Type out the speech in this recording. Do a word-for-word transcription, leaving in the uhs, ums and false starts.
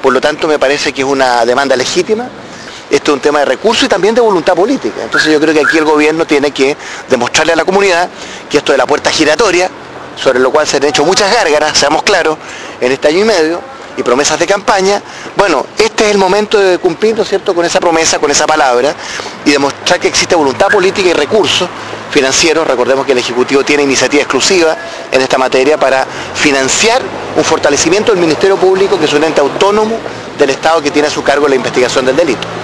por lo tanto me parece que es una demanda legítima. Esto es un tema de recursos y también de voluntad política. Entonces yo creo que aquí el gobierno tiene que demostrarle a la comunidad que esto de la puerta giratoria, sobre lo cual se han hecho muchas gárgaras, seamos claros, en este año y medio, y promesas de campaña, bueno, este es el momento de cumplir, ¿no es cierto?, con esa promesa, con esa palabra, y demostrar que existe voluntad política y recursos financieros. Recordemos que el Ejecutivo tiene iniciativa exclusiva en esta materia para financiar un fortalecimiento del Ministerio Público, que es un ente autónomo del Estado que tiene a su cargo la investigación del delito.